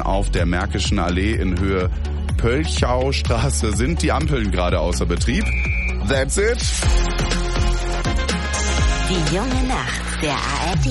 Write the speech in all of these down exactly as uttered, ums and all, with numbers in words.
auf der Märkischen Allee in Höhe Pölchaustraße sind die Ampeln gerade außer Betrieb. That's it. Die junge Nacht der A R D.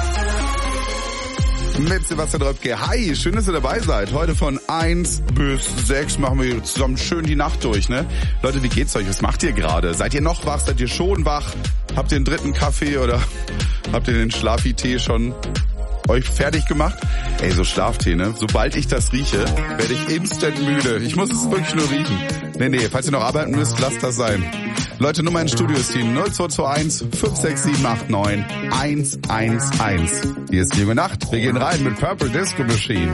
Mit Sebastian Röpke. Hi, schön, dass ihr dabei seid. Heute von eins bis sechs machen wir zusammen schön die Nacht durch, ne? Leute, wie geht's euch? Was macht ihr gerade? Seid ihr noch wach? Seid ihr schon wach? Habt ihr den dritten Kaffee oder habt ihr den Schlafi-Tee schon euch fertig gemacht? Ey, so Schlaftee, ne? Sobald ich das rieche, werde ich instant müde. Ich muss es wirklich nur riechen. Nee, nee, falls ihr noch arbeiten müsst, lasst das sein. Leute, Nummer ins Studio ist die null zwei zwei eins fünf sechs sieben acht neun eins eins eins. Hier ist die junge Nacht. Wir gehen rein mit Purple Disco Machine.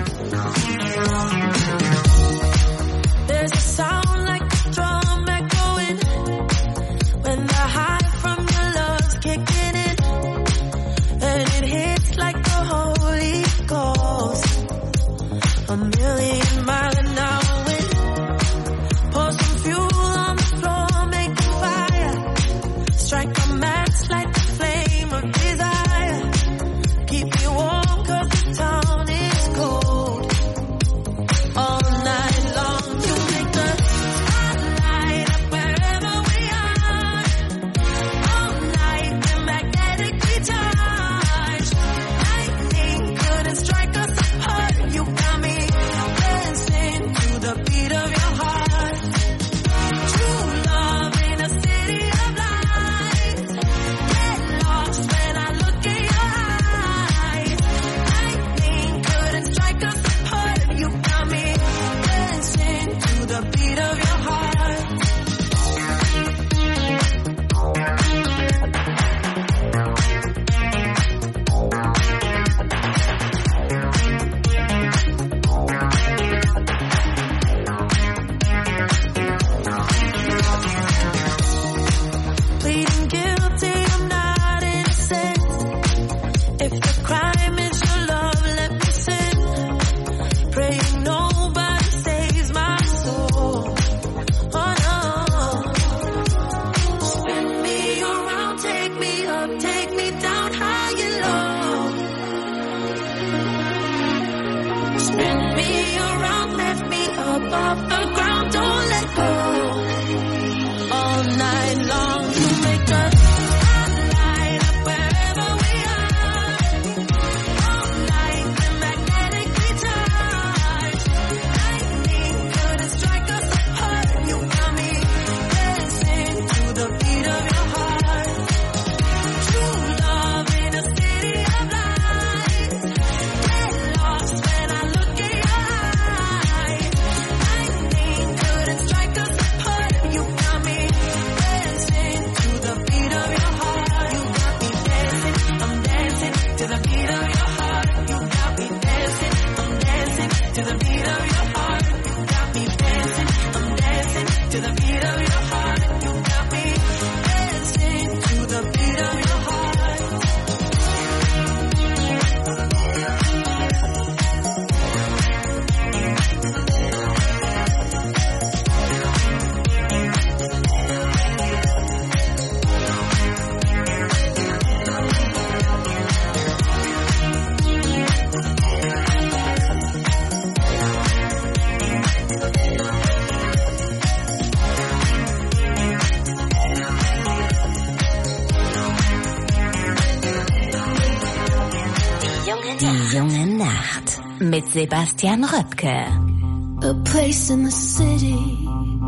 Mit Sebastian Röpke. A place in the city,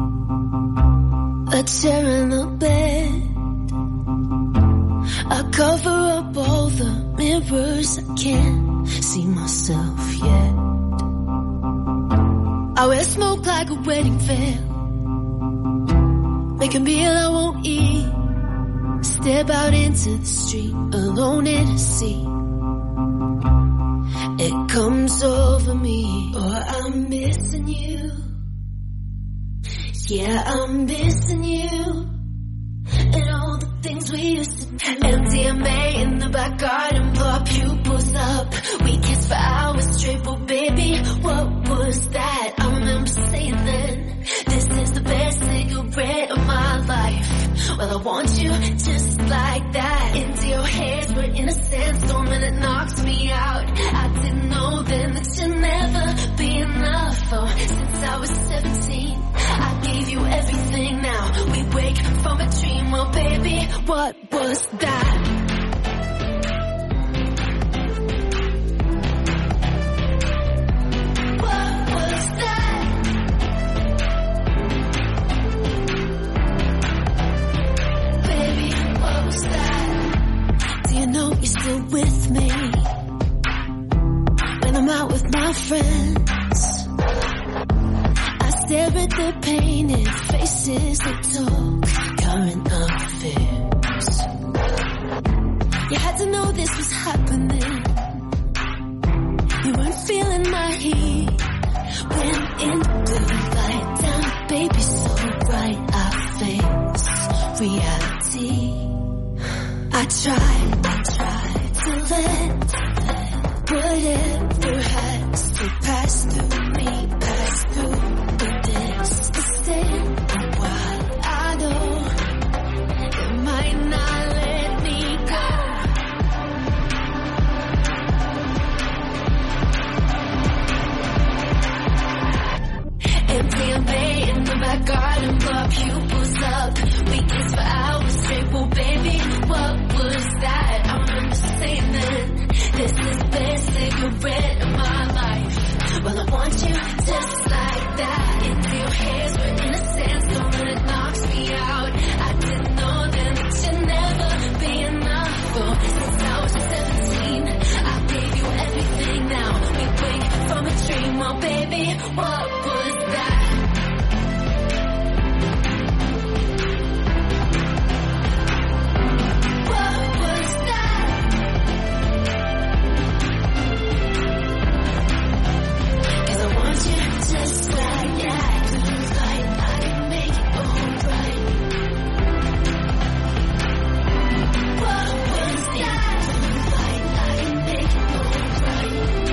a chair in the bed. I cover up all the mirrors, I can't see myself yet. I wear smoke like a wedding veil, make a meal I won't eat, step out into the street alone in a sea. It comes over me, or I'm missing you. Yeah, I'm missing you. And all the things we used to do. M D M A in the back garden, pop pupils up. We kissed for hours straight, but baby, what was that? I remember saying then, this is the best cigarette of my life. Well, I want you just like that. Into your head, we're in a sandstorm and it knocks me out. I didn't know then that you'd never be was that? What was that? Baby, what was that? Do you know you're still with me? When I'm out with my friends, I stare at the painted faces that talk current affairs. You had to know this was happening. You weren't feeling my heat. Went in blue light down, baby, so bright I face reality. I tried, I tried to let whatever has to pass through me, pass through the distance. Stay a while, I know it might not let me go. Empty and bay in the back garden, blow pupils up. We kissed for hours straight, well baby, what was that? I remember saying then, this is the best cigarette of my life. Well, I want you just like that. Into your hairs, we're in a sandstorm and it knocks me out. I didn't know then that you'd never be enough. Oh, since I was seventeen, I gave you everything. Now we wake from a dream. Oh, baby, what was that? What was that? Cause I want you just like that. Feels like I can make it alright. What was that? Feels like I can make it alright.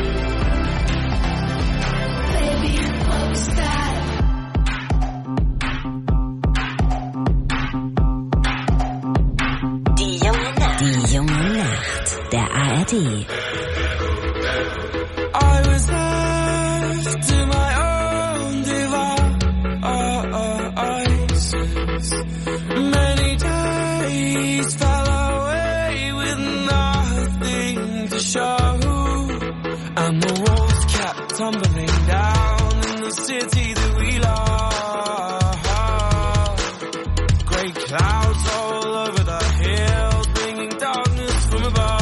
Baby, what was that? Die junge Nacht. Die junge Nacht der A R D. I was left to my own devices. Many days fell away with nothing to show, and the walls kept tumbling down in the city that we love. Grey clouds all over the hills, bringing darkness from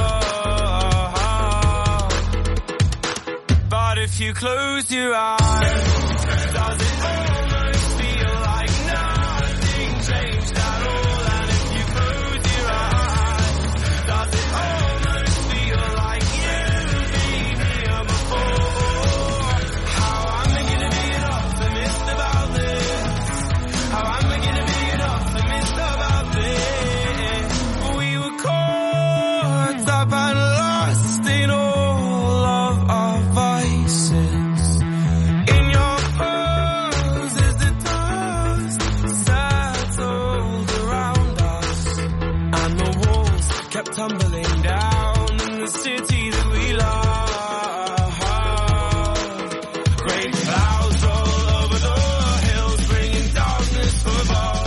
above. But if you close your eyes, does it almost feel like nothing changed at all? And if you close your eyes, does it almost feel like you've been here before? How am I gonna be an optimist about this? How am I gonna be an optimist about this? We were caught up and lost in all of our vices. In your pose as the dust settled around us, and the walls kept tumbling down in the city that we love. Great clouds all over the hills, bringing darkness from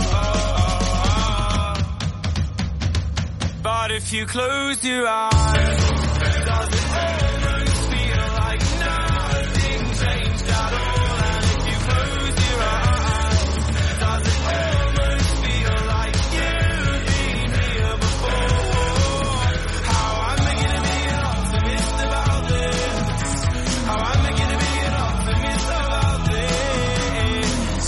above. But if you close your eyes, does it almost feel like nothing changed at all? And if you close your eyes, does it almost feel like you've been here before? How am I gonna be an optimist about this? How am I gonna be an optimist about this?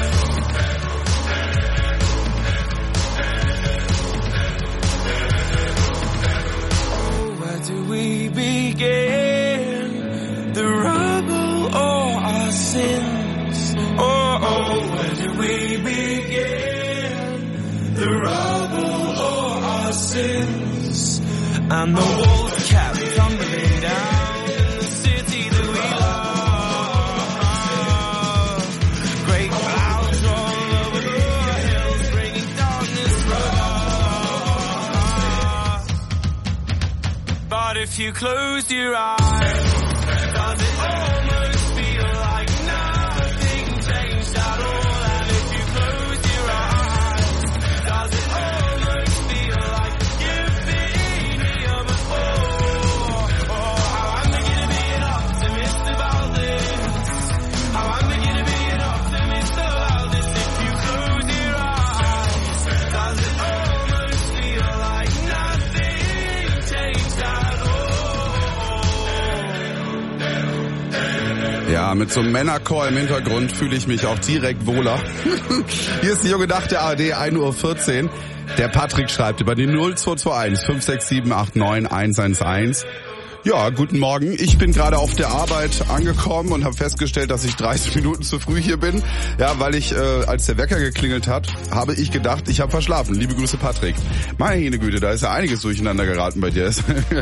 Oh, where do we begin? The rubble or our sins? Oh, oh, where do we begin? The rubble or our sins? And the walls kept tumbling down in the city that we love. Great clouds all over the hills, bringing darkness from above. But if you close your eyes, does it almost feel like nothing changed at all? And if you close your eyes, does it almost feel like Ja, mit so einem Männerchor im Hintergrund fühle ich mich auch direkt wohler. Hier ist die junge Nacht der A R D, ein Uhr vierzehn. Der Patrick schreibt über die null zwei zwei eins fünf sechs sieben acht neun eins eins eins. Ja, guten Morgen. Ich bin gerade auf der Arbeit angekommen und habe festgestellt, dass ich dreißig Minuten zu früh hier bin. Ja, weil ich, äh, als der Wecker geklingelt hat, habe ich gedacht, ich habe verschlafen. Liebe Grüße, Patrick. Meine Güte, da ist ja einiges durcheinander geraten bei dir.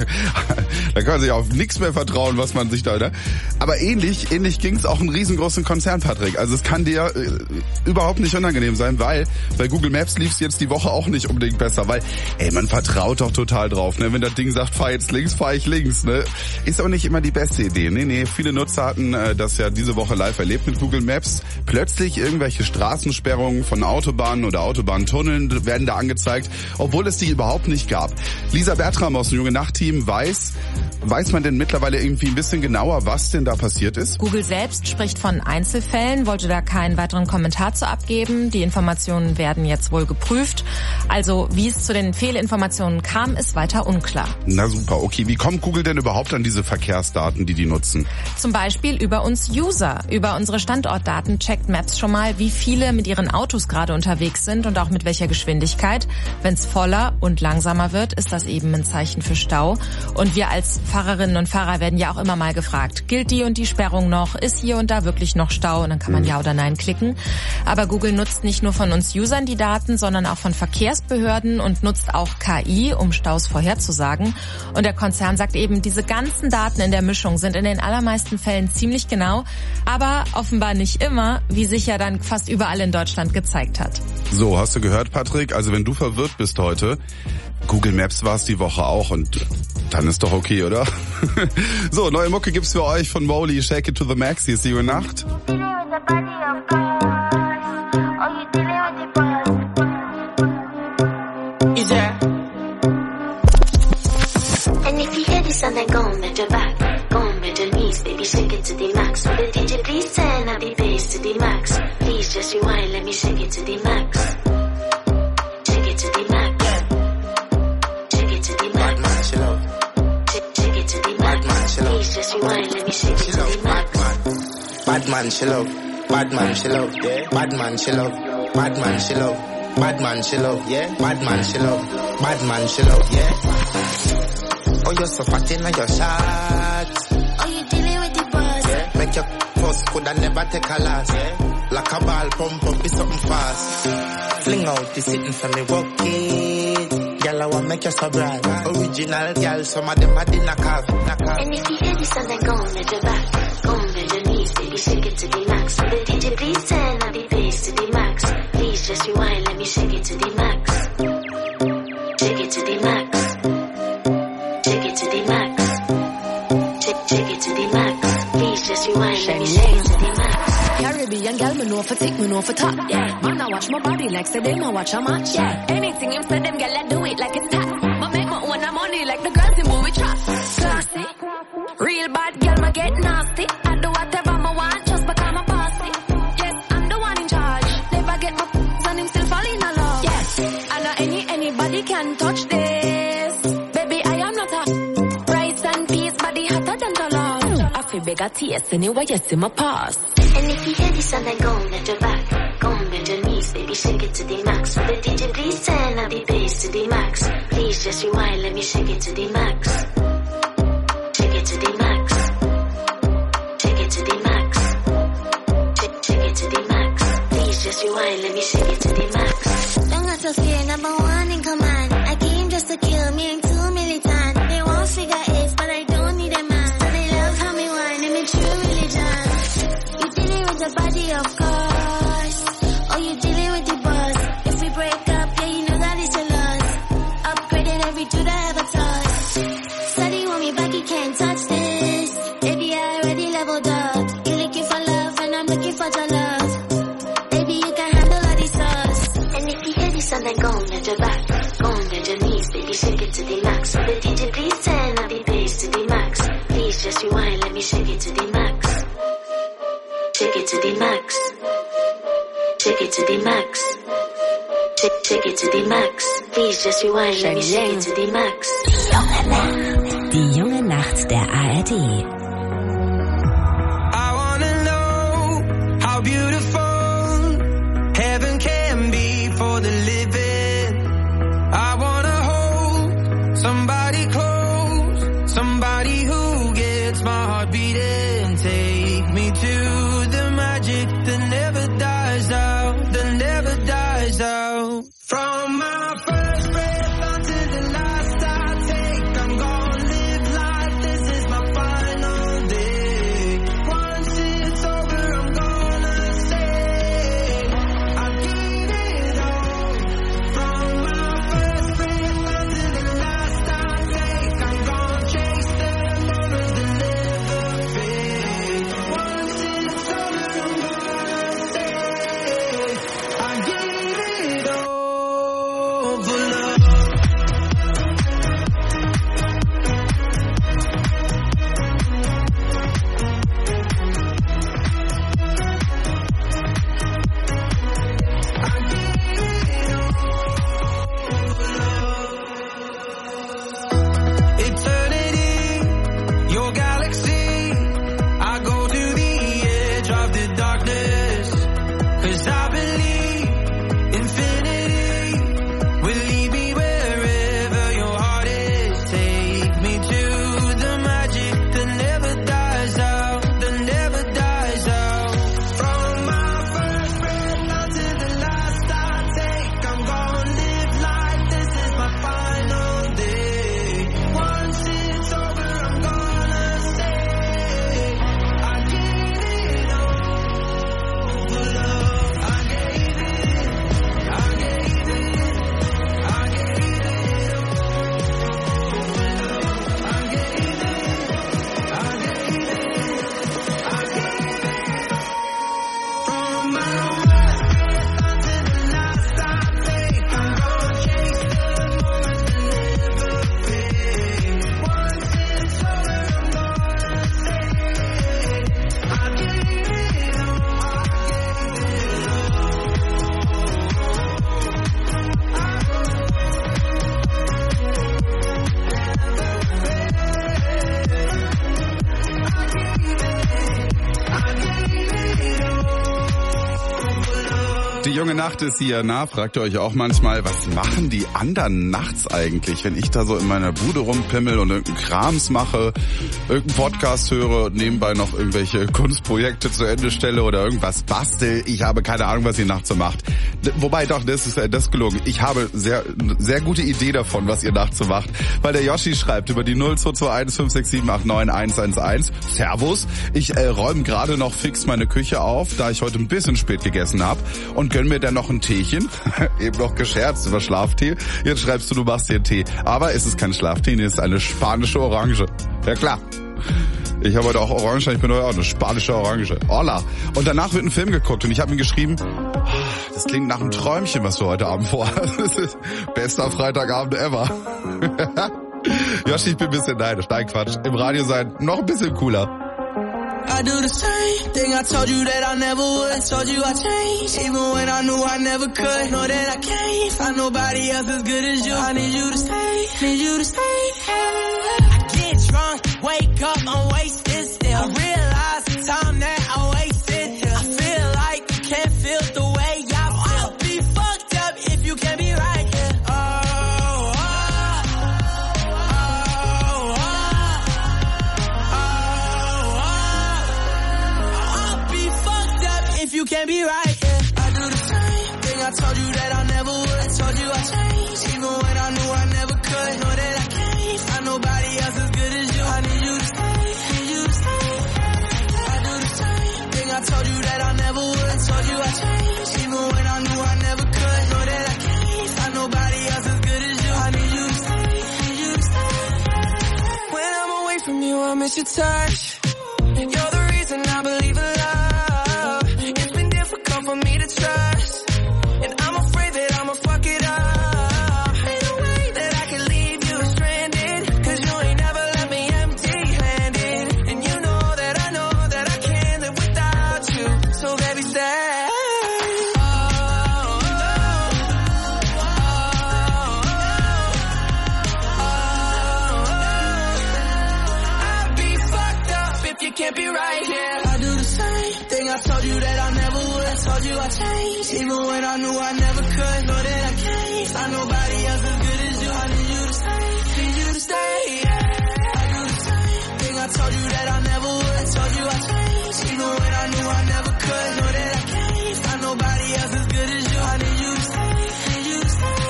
Da kann man sich auf nichts mehr vertrauen, was man sich da... Ne? Aber ähnlich, ähnlich ging es auch einem riesengroßen Konzern, Patrick. Also es kann dir äh, überhaupt nicht unangenehm sein, weil bei Google Maps lief es jetzt die Woche auch nicht unbedingt besser. Weil, ey, man vertraut doch total drauf. Ne? Wenn das Ding sagt, fahr jetzt links, fahr ich links. Ne? Ist auch nicht immer die beste Idee. Nee, nee, viele Nutzer hatten äh, das ja diese Woche live erlebt mit Google Maps. Plötzlich irgendwelche Straßensperrungen von Autobahnen oder Autobahntunneln werden da angezeigt, obwohl es die überhaupt nicht gab. Lisa Bertram aus dem Junge Nacht-Team weiß, weiß man denn mittlerweile irgendwie ein bisschen genauer, was denn da passiert ist? Google selbst spricht von Einzelfällen, wollte da keinen weiteren Kommentar zu abgeben. Die Informationen werden jetzt wohl geprüft. Also wie es zu den Fehlinformationen kam, ist weiter unklar. Na super, okay. Wie kommt Google denn überhaupt an diese Verkehrsdaten, die die nutzen? Zum Beispiel über uns User. Über unsere Standortdaten checkt Maps schon mal, wie viele mit ihren Autos gerade unterwegs sind und auch mit welcher Geschwindigkeit. Wenn es voller und langsamer wird, ist das eben ein Zeichen für Stau. Und wir als Fahrerinnen und Fahrer werden ja auch immer mal gefragt, gilt die und die Sperrung noch? Ist hier und da wirklich noch Stau? Und dann kann man Ja oder Nein klicken. Aber Google nutzt nicht nur von uns Usern die Daten, sondern auch von Verkehrsbehörden und nutzt auch K I, um Staus vorherzusagen. Und der Konzern sagt eben, diese ganzen Daten in der Mischung sind in den allermeisten Fällen ziemlich genau, aber offenbar nicht immer, wie sich ja dann fast überall in Deutschland gezeigt hat. So, hast du gehört, Patrick? Also wenn du verwirrt bist heute, Google Maps war es die Woche auch und dann ist doch okay, oder? So, neue Mucke gibt's für euch von Molly, Shake It to the Max. Hier ist die junge Nacht. And then go on with your back, go on with your knees, baby, shake it to the max. Will the D J please turn up the bass to the max? Please just rewind, let me shake it to the max. Shake it to the max. Shake it to the max. Shake it to the max. Please just rewind, let me shake it to the max. Bad man, chill out. Bad man, chill out. Yeah. Bad man, chill out. Bad man, chill out. Bad man, chill out. Yeah. Bad man, chill out. Bad man, chill out. Yeah. Oh, you're so fat in your shot. Oh, you dealing with the boss? Yeah. Make your post could I never take a last. Yeah. Like a ball pump up, be something fast. Fling out the sitting for me, walk it. Girl, I want make you so bright. Original girl, some of them are in a car. And if you hear this song, then go on with your back. Go on with your knees, baby, shake it to the max. Will the D J please turn up the bass to the max? Please just rewind, let me shake it to the max. Shake it to the max. Shake it to the max. Shake, shake it to the max. Please just rewind, let me shake it to the max. Caribbean girl, me know for tick, me know for top. Yeah, man, I watch my body like say them, I watch a match. Yeah, anything him say them, girl, I do it like it's tax. But make my own money like the girls in movie trap. Classy, real bad girl, me get nasty. I do whatever I want, just become a bossy. Yes, I'm the one in charge. Never get my f***s and him still fall in love. Yes, I know any anybody can touch this. Baby, I am not a rice and peas, body hotter than the love. I feel bigger taste anyway, yes, in my past. And if you hear this song, then go on with your back. Go on with your knees, baby, shake it to the max. Will the D J please turn up the bass to the max? Please just rewind, let me shake it to the max. Shake it to the max. Shake it to the max. Shake, shake it to the max. Please just rewind, let me shake it to the max. Don't got to fear, number one in command. I came just to kill me, ain't too militant. They won't figure it, but I don't need a man. So they love how me whine, I'm a true religion. The body, of course. Oh, you dealing with the boss. If we break up, yeah, you know that it's a loss. Upgraded every dude I ever touched. Study want me back, you can't touch this. Baby, I already leveled up. You looking for love, and I'm looking for your love. Baby, you can handle all these sauce. And if you hear this song, then go on with your back. Go on with your knees, baby, shake it to the max. Will the D J please turn up the bass to the max? Please just rewind, let me shake it to the max. Shake it to the max. Shake it to the max. Shake, shake it to the max. Please just rewind, let me shake it to the max. Die junge Nacht. Die junge Nacht der A R D. I wanna Die junge Nacht ist hier. Na, fragt ihr euch auch manchmal, was machen die anderen nachts eigentlich, wenn ich da so in meiner Bude rumpimmel und irgendeinen Krams mache, irgendeinen Podcast höre und nebenbei noch irgendwelche Kunstprojekte zu Ende stelle oder irgendwas bastel. Ich habe keine Ahnung, was ihr nachts so macht. Wobei doch, das ist, das ist gelogen. Ich habe sehr, sehr gute Idee davon, was ihr nachts so macht. Weil der Yoshi schreibt über die null zwei zwei eins fünf sechs sieben acht neun eins eins eins. Servus. Ich äh, räume gerade noch fix meine Küche auf, da ich heute ein bisschen spät gegessen habe. Und gönn mir dann noch ein Teechen. Eben noch gescherzt über Schlaftee. Jetzt schreibst du, du machst dir einen Tee. Aber es ist kein Schlaftee, es ist eine spanische Orange. Ja klar. Ich habe heute auch Orange, ich bin heute auch eine spanische Orange. Hola. Und danach wird ein Film geguckt und ich habe ihm geschrieben, das klingt nach einem Träumchen, was du heute Abend vorhast. Das ist bester Freitagabend ever. Joshi, ich bin ein bisschen neidisch. Nein, Quatsch. Im Radio sein noch ein bisschen cooler. I do the same thing I told you that I never would. I told you I changed, even when I knew I never could. Know that I can't find nobody else as good as you. I need you to stay, need you to stay. I get drunk, wake up, I'm wasted still. I realize the time that I wasted here. I feel like you can't feel the way I feel. I'll be fucked up if you can't be right here. Oh, oh, oh, oh, oh, oh. I'll be fucked up if you can't be right here. I do the same thing I told you that I never would. I told you I changed, even when I knew I never could. Know that I can't find nobody else as good as you. I need you to stay, need you to stay. I do the same thing I told you that I never would. I told you I changed, even when I knew I never could. Know that I can't find nobody else as good as you. I need you to stay, need you to stay. When I'm away from you, I miss your touch. You're the reason I believe in love. It's been difficult for me to trust, and I'm afraid that I'ma fuck it up. Ain't no way that I can leave you stranded, 'cause you ain't never left me empty-handed. And you know that I know that I can't live without you. So baby, stay. Oh, oh, oh, oh, oh. I'd be fucked up if you can't be right here. I do the same thing I told you that I never would. I told you I changed, even when I knew I never could. Know that I can't find nobody else as good as you. I need you to stay, need you to stay. I do the same thing I told you that I never would. I told you I changed, even when I knew I never could. Know that I can't find nobody else as good as you. I need you to stay, need you to stay.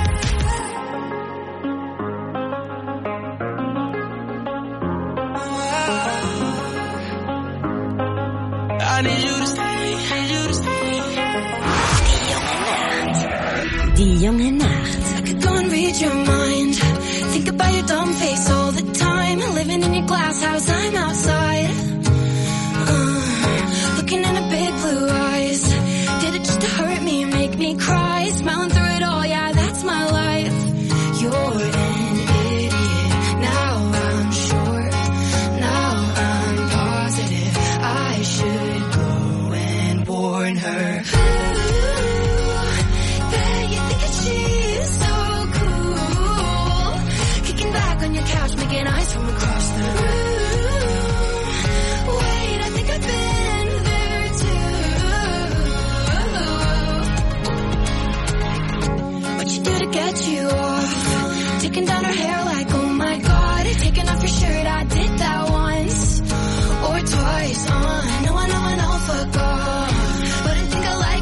I need you to stay, need you to stay. Die junge Nacht. I could go and read your mind. Think about your dumb face all the time. Living in your glass house, I'm outside. Uh, looking in the big blue eyes. Did it just to hurt me and make me cry? Smiling through it all, yeah, that's my life. You're an idiot. Now I'm sure. Now I'm positive. I should go and warn her. Making eyes from across the room. Wait, I think I've been there too. What you do to get you off? Taking down her hair like, oh my god. Taking off your shirt, I did that once or twice. Uh, I know, I know, I know, fuck off. But I think I like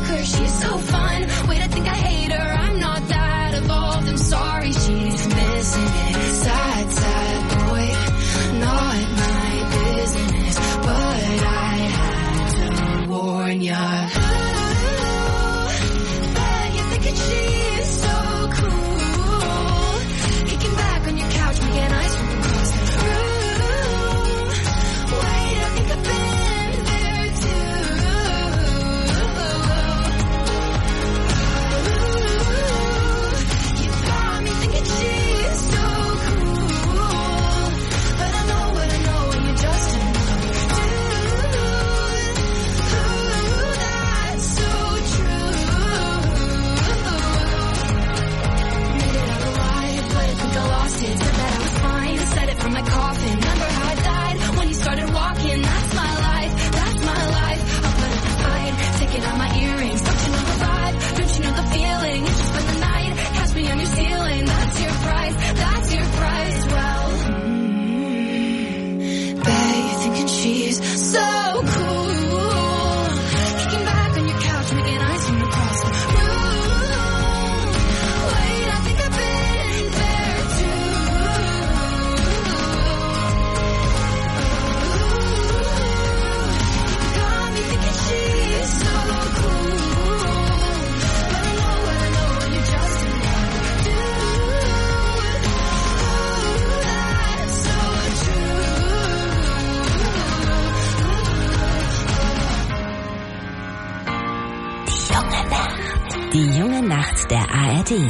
junge Nacht. Die junge Nacht der A R D.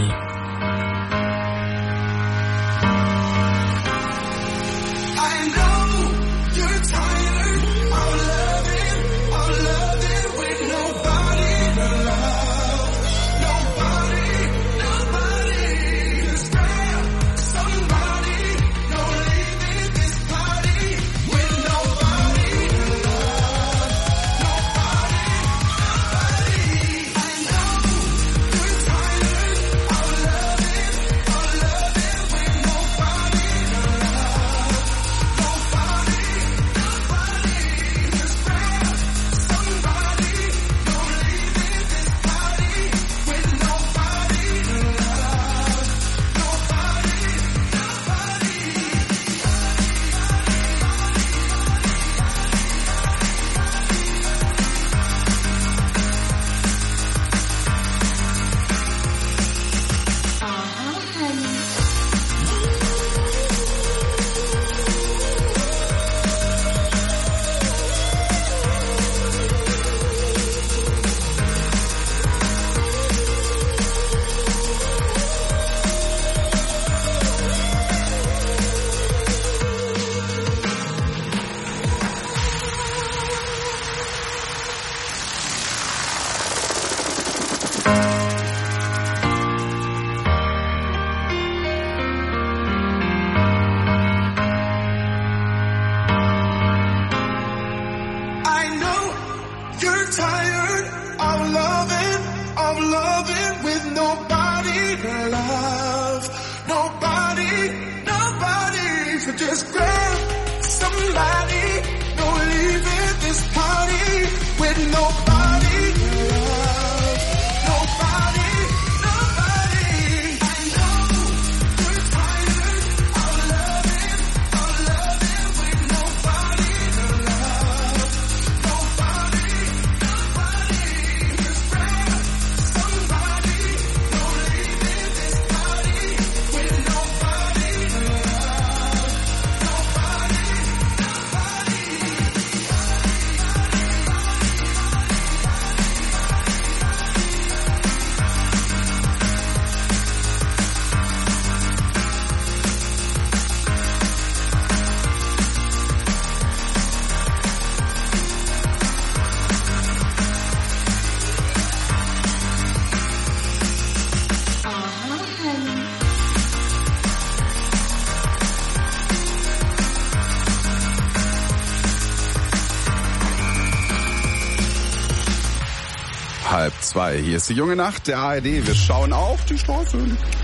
Halb zwei. Hier ist die junge Nacht der A R D. Wir schauen auf die Straße.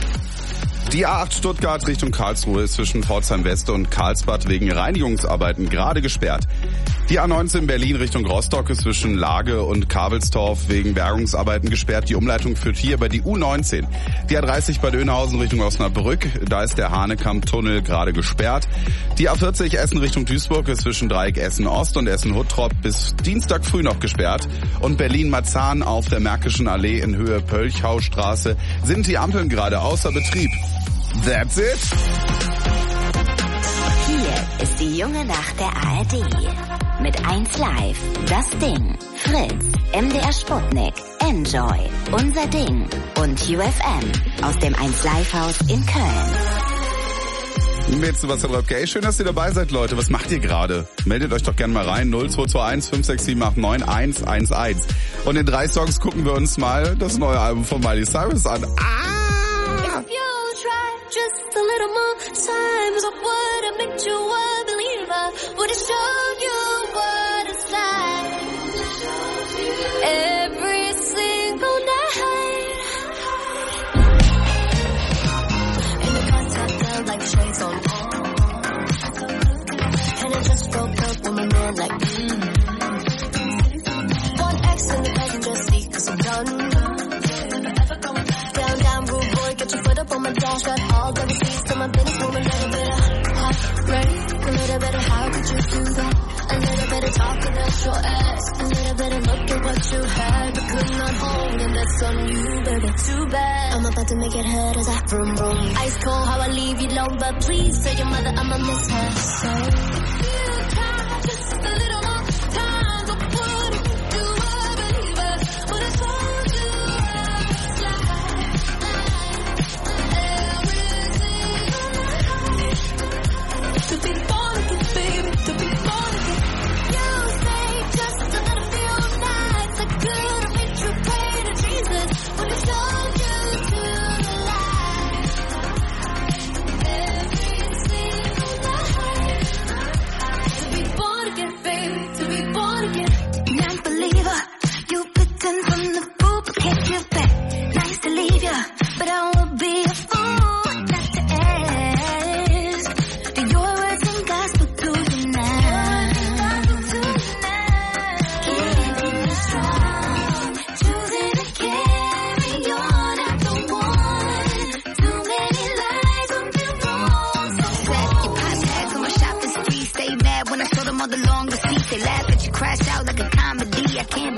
Die A acht Stuttgart Richtung Karlsruhe ist zwischen Pforzheim West und Karlsbad wegen Reinigungsarbeiten gerade gesperrt. Die A neunzehn Berlin Richtung Rostock ist zwischen Lage und Kabelstorf wegen Bergungsarbeiten gesperrt. Die Umleitung führt hier bei die U neunzehn. Die A dreißig bei Dönhausen Richtung Osnabrück, da ist der Hanekamp-Tunnel gerade gesperrt. Die A vierzig Essen Richtung Duisburg ist zwischen Dreieck Essen Ost und Essen Huttrop bis Dienstag früh noch gesperrt. Und Berlin-Marzahn auf der Märkischen Allee in Höhe Pölchhaustraße sind die Ampeln gerade außer Betrieb. That's it. Hier ist die junge Nacht der A R D. Mit eins Live, Das Ding, Fritz, M D R Sputnik, Enjoy, Unser Ding und U F M aus dem eins Live Haus in Köln. Mit Sebastian Röpke. Ey, schön, dass ihr dabei seid, Leute. Was macht ihr gerade? Meldet euch doch gerne mal rein. null zwei zwei eins fünf sechs sieben acht neun eins eins eins. Und in drei Songs gucken wir uns mal das neue Album von Miley Cyrus an. Ah! Just a little more time, so what I make you a believer. Would it show you what it's like? Every single night. In the contact of like shades on. And I just broke up with my man like mm. One X in the passenger seat cause I'm done. Down, down, rude boy, get your foot up on my dash. Got all the receipts to my business woman. A little bit of hot rain, a little bit of how could you do that? A little bit of talk about your ass. A little bit of look at what you had, but could not hold, and that's on you, baby. Too bad. I'm about to make it hurt as I vroom vroom. Ice cold, how I leave you alone, but please tell your mother I'ma miss her. So few times, just a little more time, so what if you do I believe us? But I told you.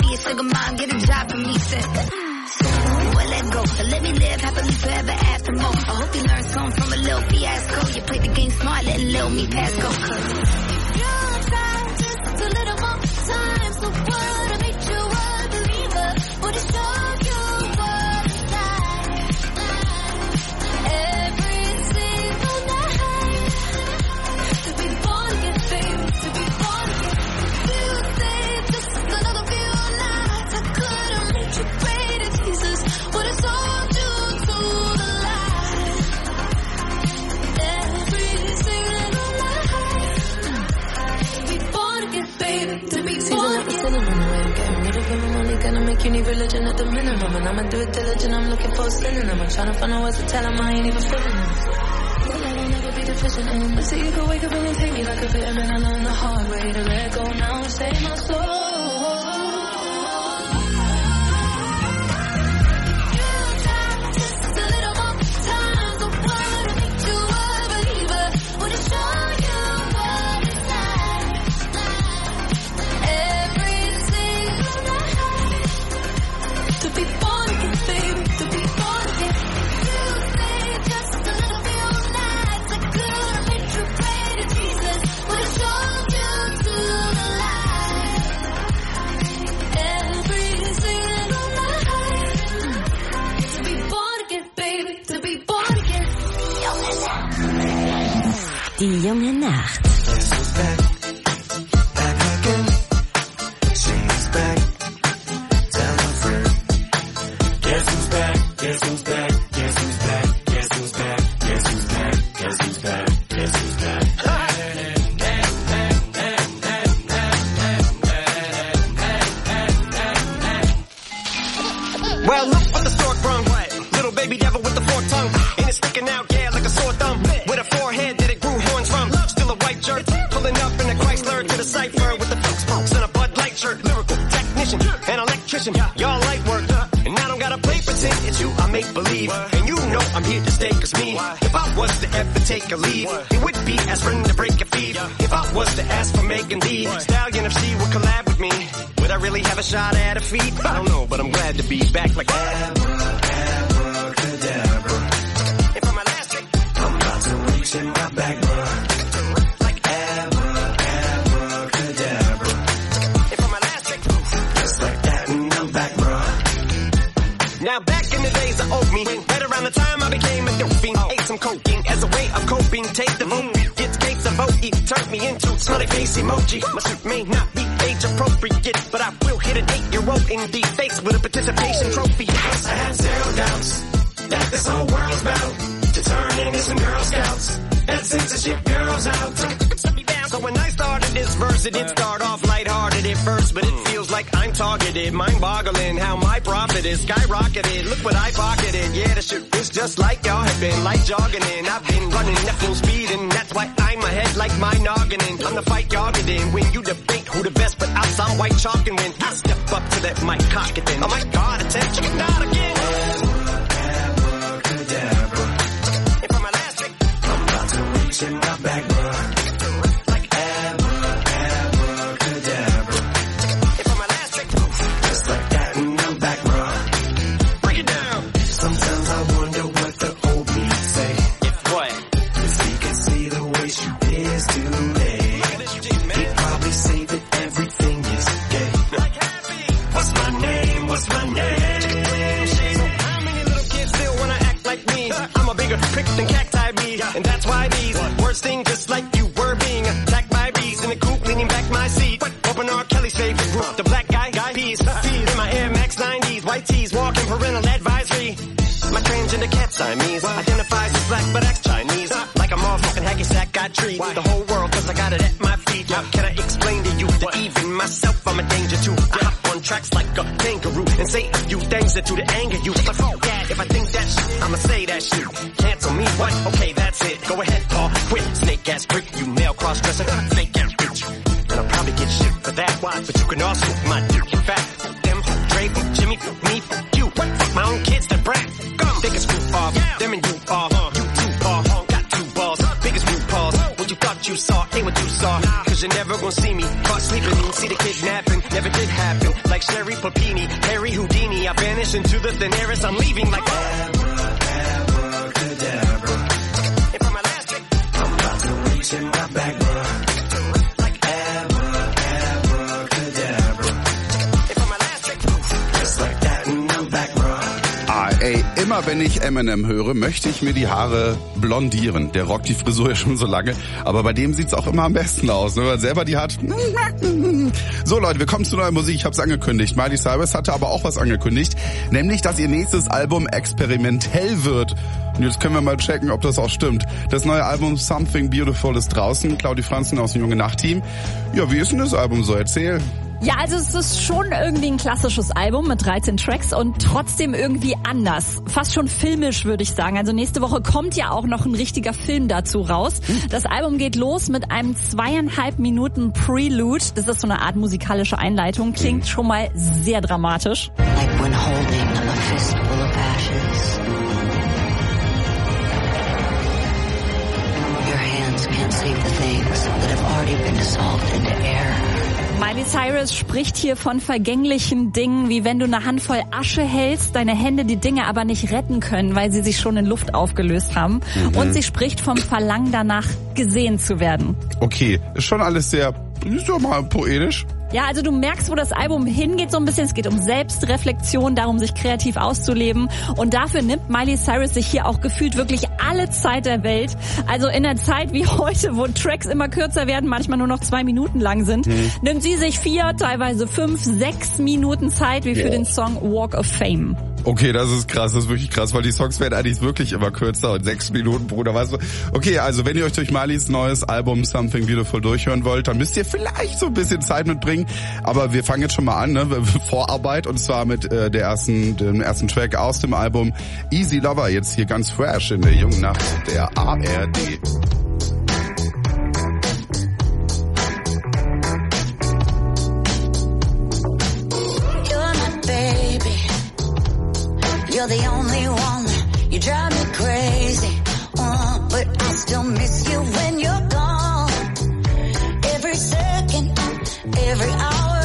be a sugar mom, get a job for me, sis. Well, let go, let me live happily forever after more. I hope you learn something from a little fiasco. You played the game smart, letting little me pass go. Cause you're trying just a little more time. So what, I made you a believer. Would it show you what it's like? Every single night. To be born again, baby, to be born again. Feel safe, just another few nights. I couldn't make you pray to Jesus. What it's all due to the light. Every single night. To be born again, baby, to be born again. Gonna make you need religion at the minimum. And I'ma do it diligent, I'm looking for a synonym. I'm trying to find out ways to tell him I ain't even feeling him. Well, I will never be deficient in. But see, you could wake up and take me like a vitamin. I learned the hard way to let go now and save my soul. Die junge Nacht. Well, look what the stork brung. Little baby devil with the forked tongue. And it's sticking out, yeah, like a sore thumb. With a forehead that it grew horns from. Still a white shirt. Pulling up in a Chrysler to the cipher with the folks, folks and a Bud Light shirt. Lyrical technician, an electrician. Y'all light work. And I don't gotta play pretend. It's you I make believe. And you know I'm here to stay, cause me, if I was to ever take a leave, it would be aspirin to break a feed. If I was to ask for Megan Thee Stallion, if she would collab with me, would I really have a shot at a feat? I don't know, but I'm glad to be back like abracadabra. And for my last trick, I'm about to reach in my back, bruh. Like abracadabra. And for my last trick, just like that, and I'm back, bruh. Now back in the days of old me, right around the time I became a dope fiend, ate some cocaine as a way of coping. Take the vote, get cakes of O E, turned me into smiley face emoji. My suit may not be age appropriate, but I will hit an eight-year-old in the face with a participation trophy. Yes, I have zero doubts that this whole world's about to turn into some Girl Scouts and censorship girls out. So when I started this verse, it did start off lighthearted at first, but it feels like I'm targeted. Mind-boggling how my profit is skyrocketed. Look what I pocketed. Yeah, the shit is just like y'all have been, like jogging in. I've been running at full speed, and that's why I'm ahead like my noggin. I'm the fight y'all get in. When you debate who the best, but I'm some white chalk, and when I step up to that mic, cock it then. Oh my God, attention, not again. Abracadabra. And for my last trick, I'm about to reach in my back, bruh. Than cacti bees, and that's why these words sting just like you were being attacked by bees in the coop, leaning back my seat. Open R. Kelly's favorite group, the black guy, guy peas. In my Air Max nineties, white tees, walking parental advisory. My transgender cat Siamese identifies as black but acts Chinese. Like a motherfucking hacky sack, I treat the whole world cause I got it at my feet. Can I explain to you that even myself I'm a danger to? I hop on tracks like a kangaroo and say a few things that do to anger you. But fuck that, if I think that shit, I'ma say that shit. Cancel me, what? Okay, that's it. Go ahead, Paul, quit. Snake ass prick, you male cross-dresser, fake ass bitch. And I'll probably get shit for that, why? But you can also my dick in fact. Them, Dre, Jimmy, me, you. What? Fuck my own kids, that brat. Come, take a screw off. Yeah. Them and you off. Uh, you two off. Got two balls. Biggest root paws. What you thought you saw ain't what you saw. Cause you're never gonna see me caught sleeping. You see the kidnapping. Never did happen. Like like Sherry Papini, Harry Houdini. I vanish into the thin air as I'm leaving like abracadabra. And for my last trick, I'm about to reach in my back, bro. Like abracadabra. And for my last trick, just like that, and I'm back, bro. Ah, ey, immer wenn ich Eminem höre, möchte ich mir die Haare blondieren. Der rockt die Frisur ja schon so lange, aber bei dem sieht's auch immer am besten aus, ne? Weil er selber die hat. So Leute, wir kommen zu neuer Musik, ich hab's angekündigt. Miley Cyrus hatte aber auch was angekündigt, nämlich, dass ihr nächstes Album experimentell wird. Und jetzt können wir mal checken, ob das auch stimmt. Das neue Album Something Beautiful ist draußen. Claudi Franzen aus dem Junge Nacht-Team. Ja, wie ist denn das Album so? Erzähl. Ja, also es ist schon irgendwie ein klassisches Album mit dreizehn Tracks und trotzdem irgendwie anders. Fast schon filmisch, würde ich sagen. Also nächste Woche kommt ja auch noch ein richtiger Film dazu raus. Das Album geht los mit einem zweieinhalb Minuten Prelude. Das ist so eine Art musikalische Einleitung. Klingt schon mal sehr dramatisch. Like when holding a fistful of ashes. Your hands can't save the things that have already been dissolved into air. Miley Cyrus spricht hier von vergänglichen Dingen, wie wenn du eine Handvoll Asche hältst, deine Hände die Dinge aber nicht retten können, weil sie sich schon in Luft aufgelöst haben. Mhm. Und sie spricht vom Verlangen danach, gesehen zu werden. Okay, ist schon alles sehr, ist doch mal poetisch. Ja, also du merkst, wo das Album hingeht so ein bisschen. Es geht um Selbstreflexion, darum, sich kreativ auszuleben. Und dafür nimmt Miley Cyrus sich hier auch gefühlt wirklich alle Zeit der Welt. Also in einer Zeit wie heute, wo Tracks immer kürzer werden, manchmal nur noch zwei Minuten lang sind, hm. nimmt sie sich vier, teilweise fünf, sechs Minuten Zeit, wie für den Song Walk of Fame. Okay, das ist krass, das ist wirklich krass, weil die Songs werden eigentlich wirklich immer kürzer und sechs Minuten, Bruder, weißt du. Okay, also wenn ihr euch durch Miley's neues Album Something Beautiful durchhören wollt, dann müsst ihr vielleicht so ein bisschen Zeit mitbringen, aber wir fangen jetzt schon mal an, ne, Vorarbeit, und zwar mit äh, der ersten, dem ersten Track aus dem Album Easy Lover, jetzt hier ganz fresh in der jungen Nacht der A R D. You're the only one, you drive me crazy, uh, but I still miss you when you're gone. Every second, every hour.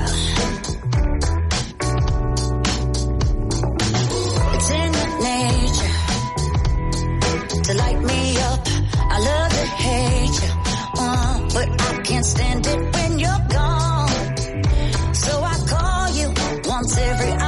It's in your nature to light me up. I love to hate you, uh, but I can't stand it when you're gone. So I call you once every hour.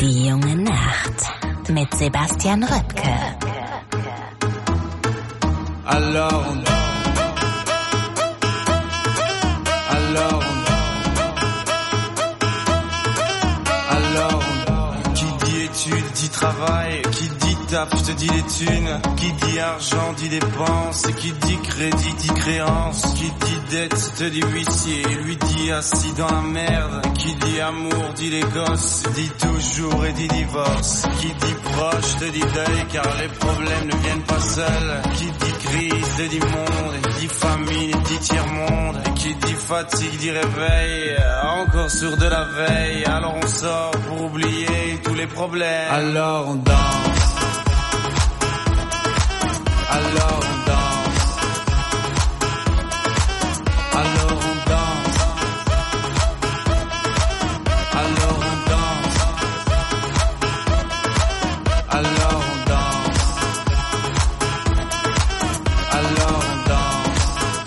Die junge Nacht mit Sebastian Röpke. Alors on Alors on Alors on Qui dit études dit travail, qui dit taf, je te dis les thunes, qui dit argent dit dépenses, qui dit crédit dit créance, qui dit dette te dit huissier, lui dit assis dans la merde, qui dit amour dit les gosses, dit toujours et dit divorce, qui dit proche te dit deuil car les problèmes ne viennent pas seuls, qui dit crise te dit monde, dit famine dit tiers-monde, qui dit fatigue dit réveil, encore sourd de la veille, alors on sort pour oublier tous les problèmes, alors on danse. Alors on danse, alors on danse, alors on danse, alors on danse, alors on danse,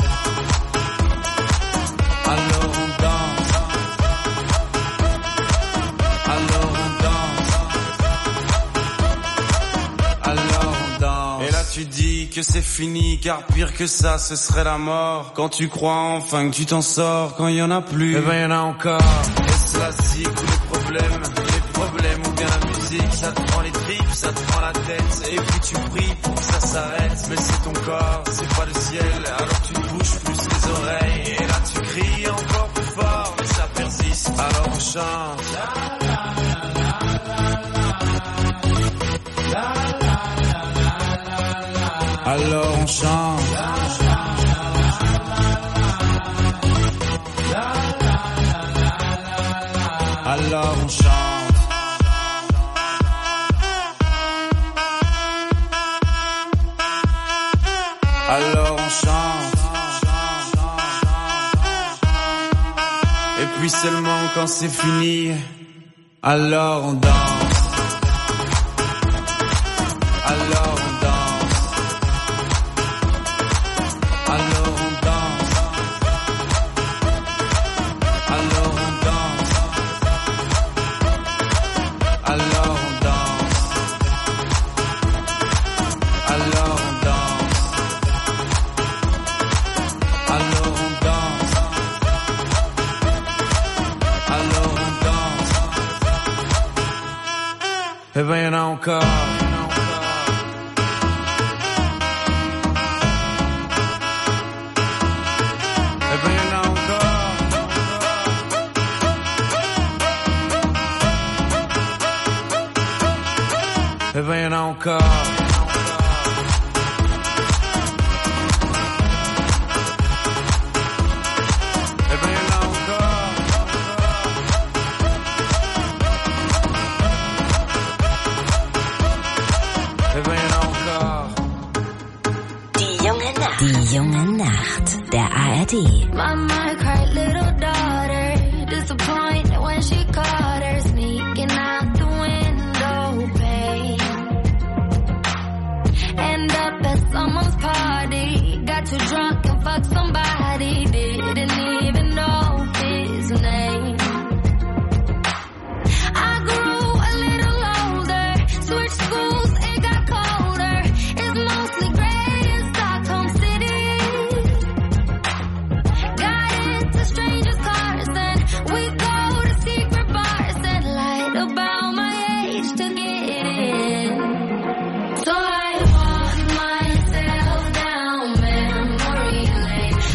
alors on danse, alors on danse, alors on danse. Et là tu dis que c'est fini, car pire que ça, ce serait la mort. Quand tu crois enfin que tu t'en sors, quand il y en a plus, eh ben y en a encore. Et cela zik ou les problèmes, les problèmes ou bien la musique, ça te prend les tripes, ça te prend la tête, et puis tu pries pour que ça s'arrête. Mais c'est ton corps, c'est pas le ciel, alors tu bouges plus les oreilles, et là tu cries encore plus fort, mais ça persiste, alors on chante. Alors on chante. Alors on chante. Alors on chante. Et puis seulement quand c'est fini, alors on danse. Alors on danse. Alors on danse, alors on danse, alors on danse, alors on danse, alors on danse, alors on danse. Eh ben y'en a encore. Eh ben y'en a encore. Eh ben y'en a encore. Eh ben y'en a encore. Die junge Nacht. Die junge Nacht der A R D. Mama cried, little daughter, disappointed when she caught her sneaking out the window pane. End up at someone's party, got too drunk and fucked somebody, didn't even know his name. I grew a little older, switched schools, it got colder, it's mostly gray in Stockholm City. Got into strangers' cars and we go to secret bars and lied about my age to get in. So I walked myself down memory lane,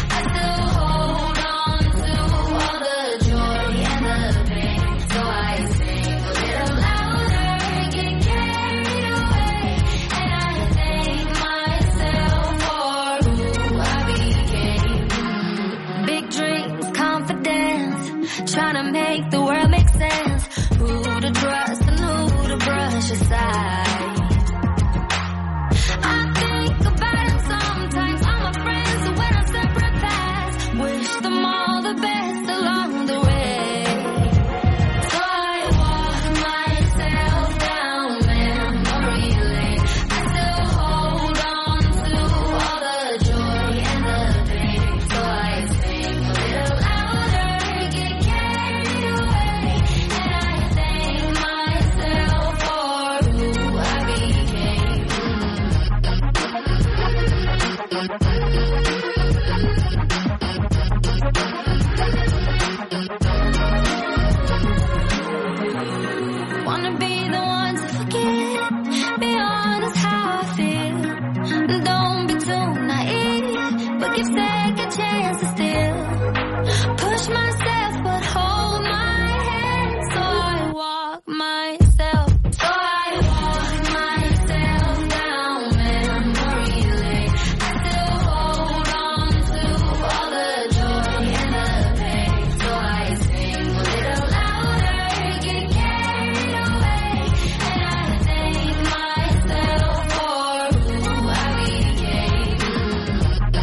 Wanna be the one to forget, be honest how I feel. Don't be too naive, but give second chances still. Push myself, but hold my hand, so I walk myself. So I walk myself down memory lane. I still hold on to all the joy and the pain, so I sing a little louder, get carried away, and I thank myself for who I became.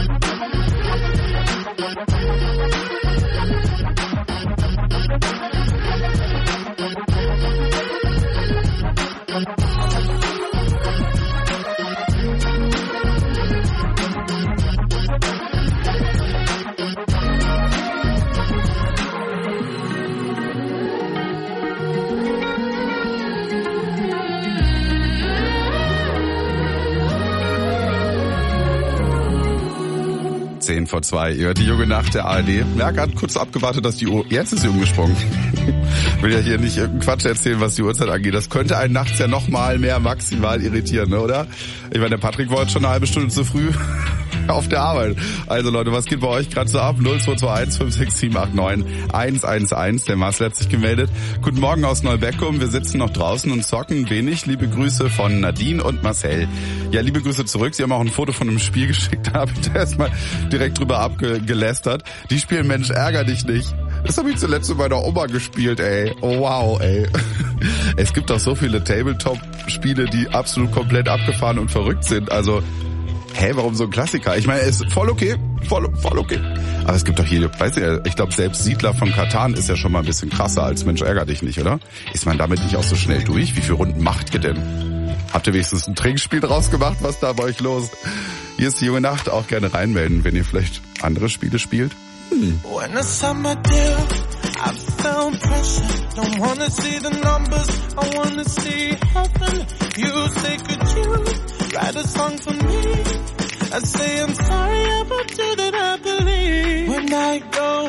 zehn vor zwei. Ihr hört die junge Nacht der A R D. Merk hat kurz abgewartet, dass die Uhr... Jetzt ist sie umgesprungen. Will ja hier nicht irgendeinen Quatsch erzählen, was die Uhrzeit angeht. Das könnte einen nachts ja noch mal mehr maximal irritieren, ne, oder? Ich meine, der Patrick war jetzt schon eine halbe Stunde zu früh auf der Arbeit. Also Leute, was geht bei euch gerade so ab? null zwei zwei eins fünf sechs sieben acht neun eins eins eins. Der Marcel hat sich gemeldet. Guten Morgen aus Neubeckum. Wir sitzen noch draußen und zocken ein wenig. Liebe Grüße von Nadine und Marcel. Ja, liebe Grüße zurück. Sie haben auch ein Foto von einem Spiel geschickt. Da habe ich erstmal direkt drüber abgelästert. Die spielen Mensch, ärger dich nicht. Das habe ich zuletzt mit meiner Oma gespielt, ey. Oh wow, ey. Es gibt auch so viele Tabletop-Spiele, die absolut komplett abgefahren und verrückt sind. Also, hä, warum so ein Klassiker? Ich meine, es ist voll okay, voll, voll okay. Aber es gibt doch hier, weißt du, ich glaube, selbst Siedler von Katan ist ja schon mal ein bisschen krasser als Mensch, ärger dich nicht, oder? Ist man damit nicht auch so schnell durch? Wie viele Runden macht ihr denn? Habt ihr wenigstens ein Trinkspiel draus gemacht? Was ist da bei euch los? Hier ist die junge Nacht. Auch gerne reinmelden, wenn ihr vielleicht andere Spiele spielt. Hm. When the summer deal, I found pressure. Don't wanna see the numbers, I wanna see heaven. You say, could you write a song for me? I say, I'm sorry about you that I believe. When I go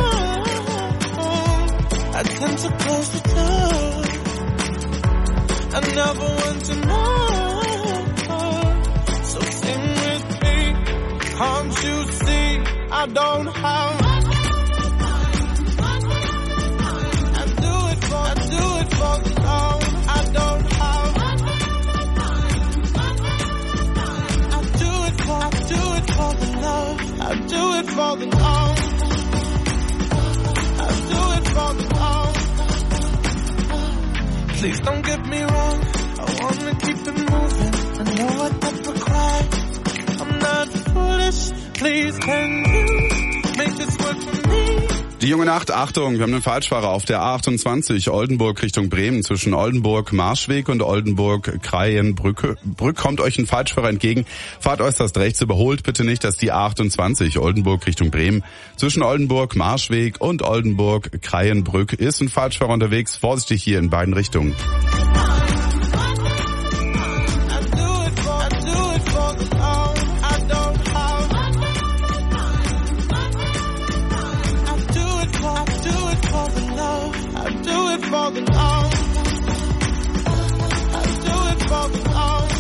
home, I tend to close the door. I never want to know. So sing with me, can't you see I don't have. I do it for, I do it for the love I don't have. I do it for, I do it for the love. I do it for the love. I do it for the love. Please don't get me wrong, I wanna keep it moving. I know I never cry, I'm not foolish. Please can you make this work for me? Die junge Nacht, Achtung, wir haben einen Falschfahrer auf der A achtundzwanzig, Oldenburg Richtung Bremen, zwischen Oldenburg Marschweg und Oldenburg Kreienbrücke. Brück kommt euch ein Falschfahrer entgegen, fahrt äußerst rechts, überholt bitte nicht, dass die A achtundzwanzig, Oldenburg Richtung Bremen, zwischen Oldenburg Marschweg und Oldenburg Kreienbrück ist ein Falschfahrer unterwegs, vorsichtig hier in beiden Richtungen. For the love, I do it for the love.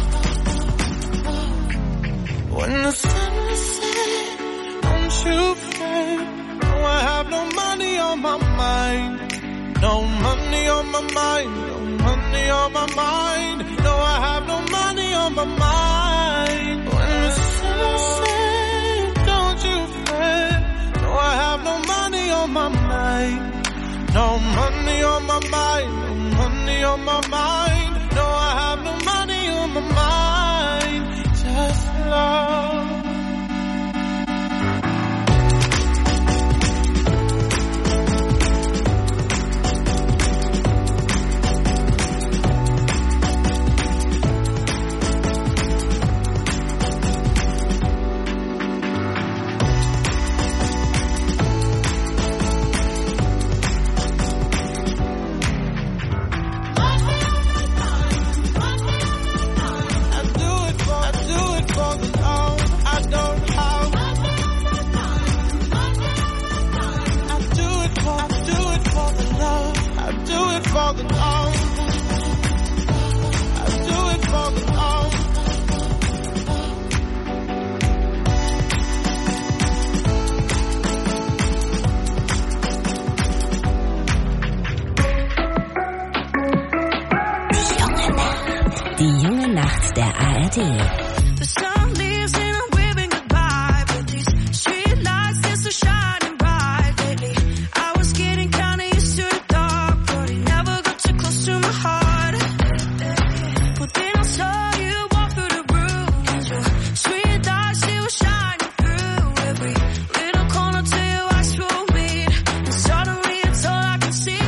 When the sun sets, don't you fret. No, I have no money on my mind. No money on my mind. No money on my mind. No, I have no money on my mind. When the sun sets, don't you fret. No, I have no money on my mind. No money on my mind, no money on my mind. No, I have no money on my mind. Just love. D. The sun leaves and I'm waving goodbye, but these street lights, they're so shining bright lately. I was getting kinda used to the dark, but it never got too close to my heart. But then I saw you walk through the room, and your street lights, they were shining through every little corner till your eyes will meet, and suddenly it's all I can see.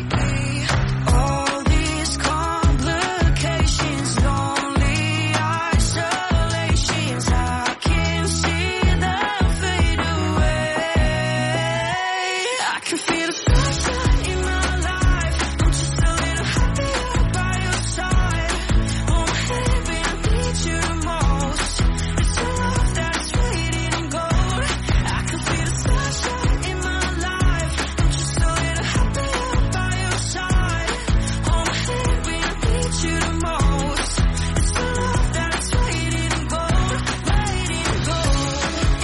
All these complications, lonely isolations, I can see them fade away. I can feel the sunshine in my life. I'm just a little happier by your side. Oh, baby, I need you the most. It's a love that's waiting in gold. I can feel the sunshine in my life. I'm just a little happier by your side. Oh, baby, I need you the most. It's a love that's waiting in gold, waiting in gold.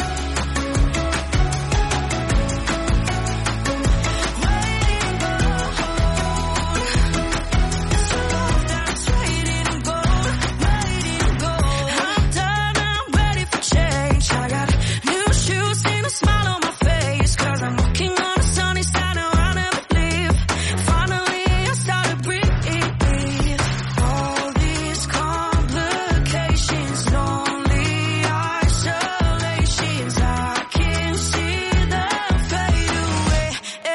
I'm done, I'm ready for change. I got new shoes and a smile on my face, 'cause I'm walking on a sunny side now I never leave. Finally I start to breathe. All these complications, lonely isolations, I can see them fade away.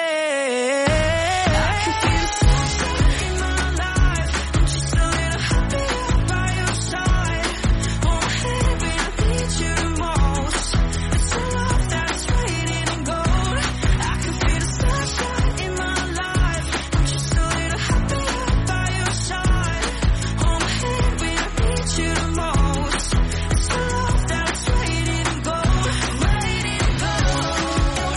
I can feel the sunshine in my life. I'm just a little happier by your side. Oh, baby, I need you the most. It's a love that's waiting in gold. I can feel the sunshine in my life. I'm just a little happier by your side. Oh, baby, I need you the most. It's a love that's waiting in gold, waiting in gold.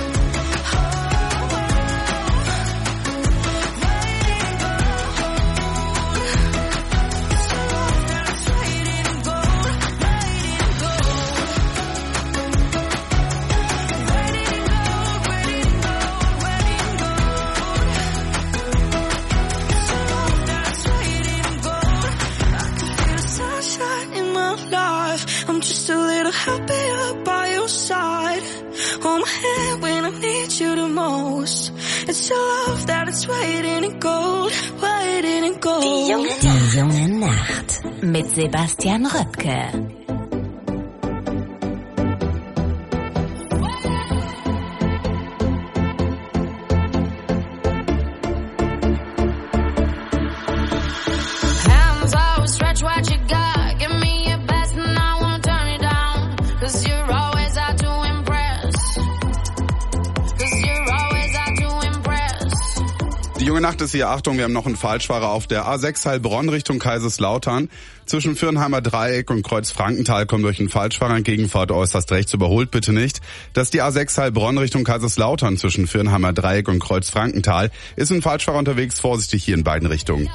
Sunshine in my life. I'm just a little happier by your side. Hold my hand when I need you the most. It's your love that is waiting in gold, waiting in gold. Die junge Nacht. Die junge Nacht mit Sebastian Röpke. Hands out, stretch what you got. Give me your best and I won't turn it down. 'Cause you're always out to impress. 'Cause you're always out to impress. Die junge Nacht ist hier. Achtung, wir haben noch einen Falschfahrer auf der A sechs Heilbronn Richtung Kaiserslautern. Zwischen Viernheimer Dreieck und Kreuz Frankenthal kommt euch ein Falschfahrer entgegen. Fahrt äußerst rechts, überholt bitte nicht. Das ist die A sechs Heilbronn Richtung Kaiserslautern. Zwischen Viernheimer Dreieck und Kreuz Frankenthal ist ein Falschfahrer unterwegs. Vorsichtig hier in beiden Richtungen.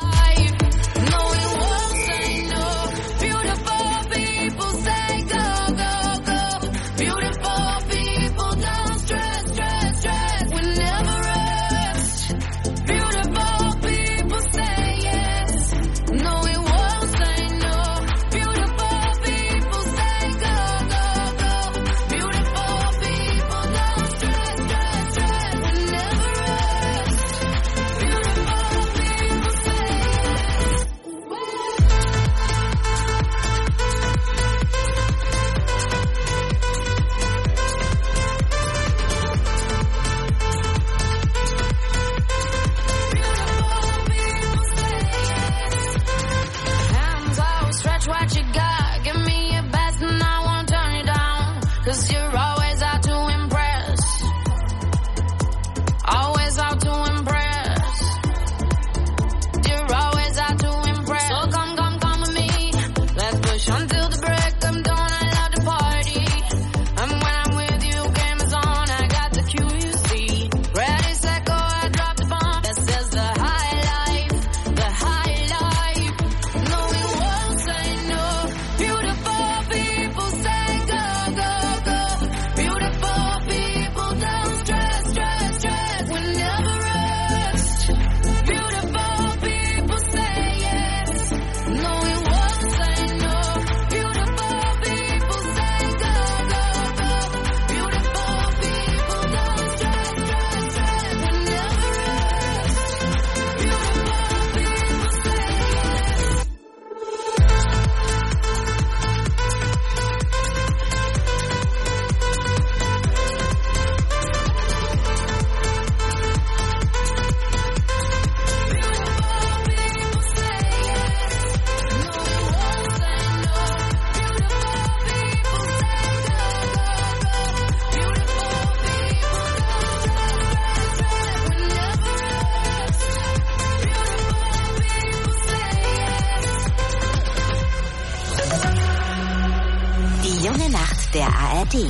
der A R D.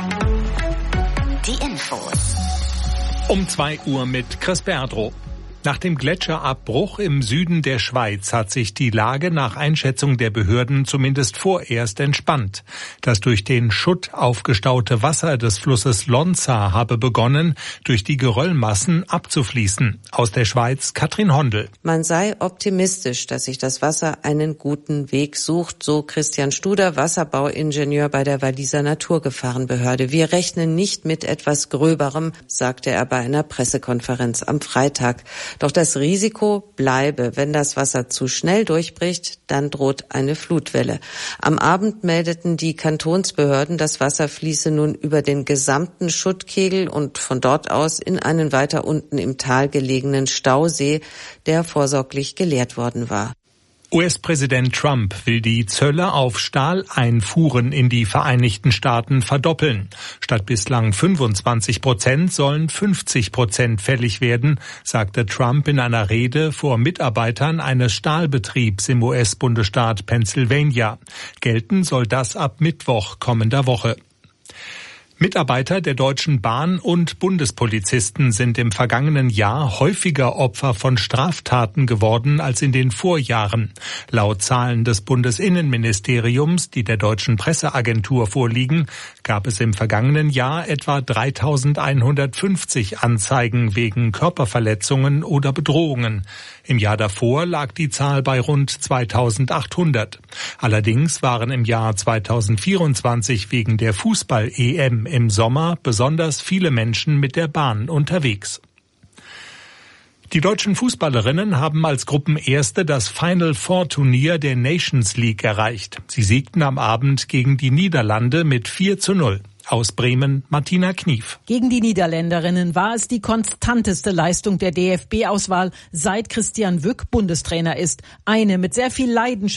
Die Infos. Um zwei Uhr mit Chris Berdrow. Nach dem Gletscherabbruch im Süden der Schweiz hat sich die Lage nach Einschätzung der Behörden zumindest vorerst entspannt. Das durch den Schutt aufgestaute Wasser des Flusses Lonza habe begonnen, durch die Geröllmassen abzufließen. Aus der Schweiz Katrin Hondel. Man sei optimistisch, dass sich das Wasser einen guten Weg sucht, so Christian Studer, Wasserbauingenieur bei der Walliser Naturgefahrenbehörde. Wir rechnen nicht mit etwas Gröberem, sagte er bei einer Pressekonferenz am Freitag. Doch das Risiko bleibe. Wenn das Wasser zu schnell durchbricht, dann droht eine Flutwelle. Am Abend meldeten die Kantonsbehörden, das Wasser fließe nun über den gesamten Schuttkegel und von dort aus in einen weiter unten im Tal gelegenen Stausee, der vorsorglich geleert worden war. U S-Präsident Trump will die Zölle auf Stahleinfuhren in die Vereinigten Staaten verdoppeln. Statt bislang fünfundzwanzig Prozent sollen fünfzig Prozent fällig werden, sagte Trump in einer Rede vor Mitarbeitern eines Stahlbetriebs im U S-Bundesstaat Pennsylvania. Gelten soll das ab Mittwoch kommender Woche. Mitarbeiter der Deutschen Bahn und Bundespolizisten sind im vergangenen Jahr häufiger Opfer von Straftaten geworden als in den Vorjahren. Laut Zahlen des Bundesinnenministeriums, die der Deutschen Presseagentur vorliegen, gab es im vergangenen Jahr etwa dreitausendeinhundertfünfzig Anzeigen wegen Körperverletzungen oder Bedrohungen. Im Jahr davor lag die Zahl bei rund zweitausendachthundert. Allerdings waren im Jahr zweitausendvierundzwanzig wegen der Fußball-E M im Sommer besonders viele Menschen mit der Bahn unterwegs. Die deutschen Fußballerinnen haben als Gruppenerste das Final Four Turnier der Nations League erreicht. Sie siegten am Abend gegen die Niederlande mit vier zu null. Aus Bremen Martina Knief. Gegen die Niederländerinnen war es die konstanteste Leistung der D F B-Auswahl, seit Christian Wück Bundestrainer ist. Eine mit sehr viel Leidenschaft